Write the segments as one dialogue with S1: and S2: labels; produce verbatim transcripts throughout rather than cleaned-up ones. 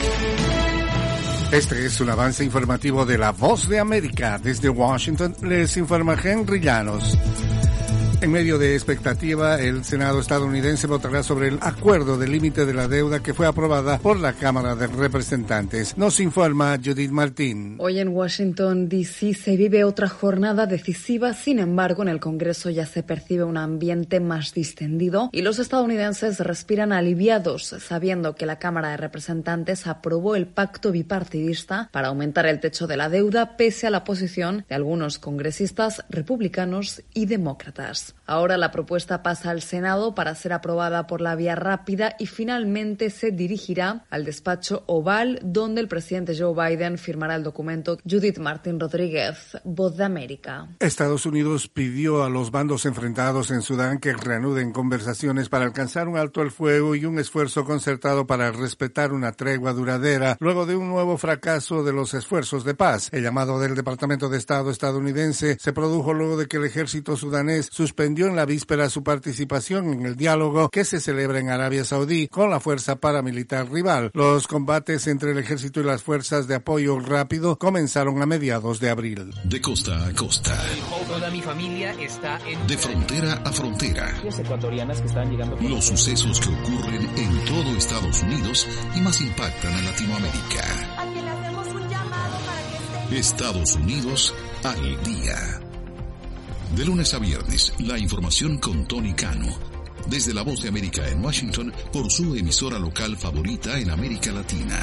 S1: Este es un avance informativo de La Voz de América. Desde Washington les informa Henry Llanos. En medio de expectativa, el Senado estadounidense votará sobre el acuerdo de límite de la deuda que fue aprobada por la Cámara de Representantes. Nos informa Judith Martín.
S2: Hoy en Washington, D C se vive otra jornada decisiva. Sin embargo, en el Congreso ya se percibe un ambiente más distendido y los estadounidenses respiran aliviados, sabiendo que la Cámara de Representantes aprobó el pacto bipartidista para aumentar el techo de la deuda, pese a la posición de algunos congresistas republicanos y demócratas. Ahora la propuesta pasa al Senado para ser aprobada por la vía rápida y finalmente se dirigirá al despacho Oval, donde el presidente Joe Biden firmará el documento. Judith Martín Rodríguez, Voz de América.
S1: Estados Unidos pidió a los bandos enfrentados en Sudán que reanuden conversaciones para alcanzar un alto el fuego y un esfuerzo concertado para respetar una tregua duradera luego de un nuevo fracaso de los esfuerzos de paz. El llamado del Departamento de Estado estadounidense se produjo luego de que el ejército sudanés suspendió en la víspera su participación en el diálogo que se celebra en Arabia Saudí con la fuerza paramilitar rival. Los combates entre el ejército y las fuerzas de apoyo rápido comenzaron a mediados de abril.
S3: De costa a costa.
S4: Toda mi familia está en...
S3: De frontera a frontera.
S4: Ecuatorianas que están llegando...
S3: Los sucesos que ocurren en todo Estados Unidos y más impactan a Latinoamérica.
S5: A quien le hacemos un llamado para que esté...
S3: Estados Unidos al día. De lunes a viernes, la información con Tony Cano. Desde La Voz de América en Washington, por su emisora local favorita en América Latina.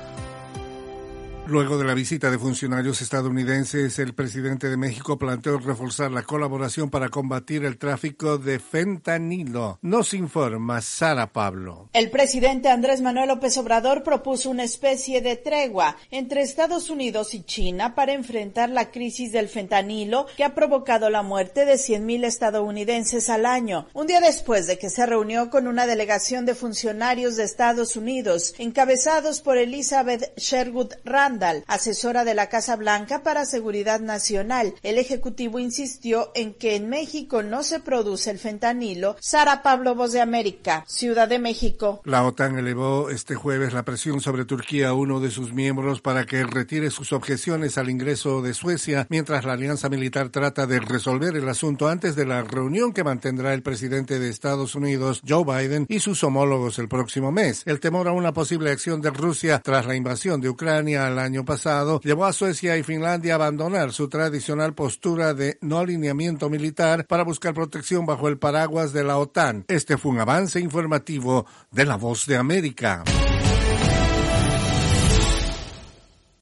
S1: Luego de la visita de funcionarios estadounidenses, el presidente de México planteó reforzar la colaboración para combatir el tráfico de fentanilo. Nos informa Sara Pablo.
S6: El presidente Andrés Manuel López Obrador propuso una especie de tregua entre Estados Unidos y China para enfrentar la crisis del fentanilo que ha provocado la muerte de cien mil estadounidenses al año. Un día después de que se reunió con una delegación de funcionarios de Estados Unidos, encabezados por Elizabeth Sherwood Randall, asesora de la Casa Blanca para Seguridad Nacional. El ejecutivo insistió en que en México no se produce el fentanilo. Sara Pablo, Voz de América, Ciudad de México.
S1: La OTAN elevó este jueves la presión sobre Turquía, uno de sus miembros, para que retire sus objeciones al ingreso de Suecia, mientras la alianza militar trata de resolver el asunto antes de la reunión que mantendrá el presidente de Estados Unidos, Joe Biden, y sus homólogos el próximo mes. El temor a una posible acción de Rusia tras la invasión de Ucrania al año pasado llevó a Suecia y Finlandia a abandonar su tradicional postura de no alineamiento militar para buscar protección bajo el paraguas de la OTAN. Este fue un avance informativo de La Voz de América.